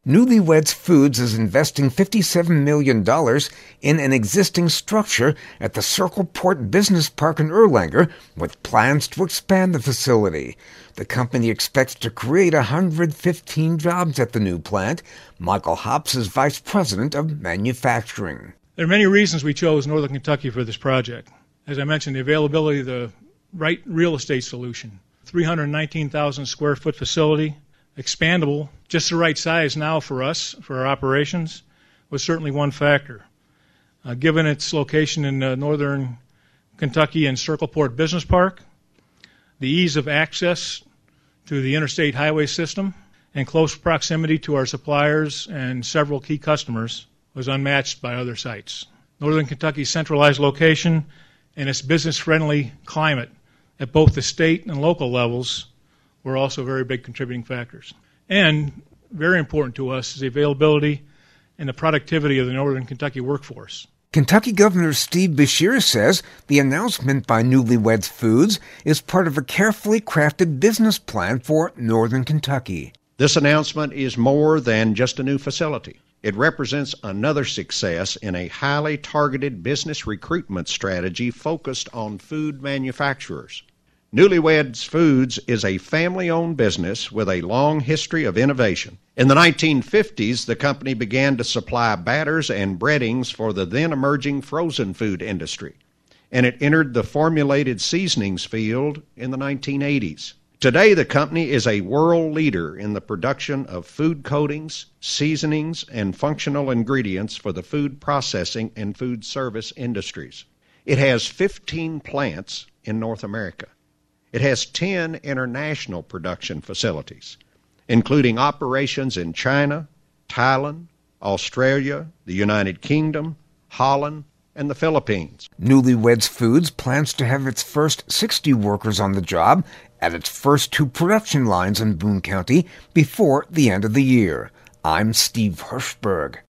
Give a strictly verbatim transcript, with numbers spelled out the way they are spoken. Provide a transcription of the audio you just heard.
Newlyweds Foods is investing fifty-seven million dollars in an existing structure at the Circle Port Business Park in Erlanger, with plans to expand the facility. The company expects to create one hundred fifteen jobs at the new plant. Michael Hops is Vice President of Manufacturing. There are many reasons we chose Northern Kentucky for this project. As I mentioned, the availability of the right real estate solution, three hundred nineteen thousand square foot facility, expandable, just the right size now for us, for our operations, was certainly one factor. Uh, given its location in uh, northern Kentucky and Circle Port Business Park, the ease of access to the interstate highway system, and close proximity to our suppliers and several key customers was unmatched by other sites. Northern Kentucky's centralized location and its business-friendly climate at both the state and local levels were also very big contributing factors. And very important to us is the availability and the productivity of the Northern Kentucky workforce. Kentucky Governor Steve Beshear says the announcement by Newlyweds Foods is part of a carefully crafted business plan for Northern Kentucky. This announcement is more than just a new facility. It represents another success in a highly targeted business recruitment strategy focused on food manufacturers. Newlyweds Foods is a family-owned business with a long history of innovation. In the nineteen fifties, the company began to supply batters and breadings for the then-emerging frozen food industry, and it entered the formulated seasonings field in the nineteen eighties. Today, the company is a world leader in the production of food coatings, seasonings, and functional ingredients for the food processing and food service industries. It has fifteen plants in North America. It has ten international production facilities, including operations in China, Thailand, Australia, the United Kingdom, Holland, and the Philippines. Newlyweds Foods plans to have its first sixty workers on the job at its first two production lines in Boone County before the end of the year. I'm Steve Hirschberg.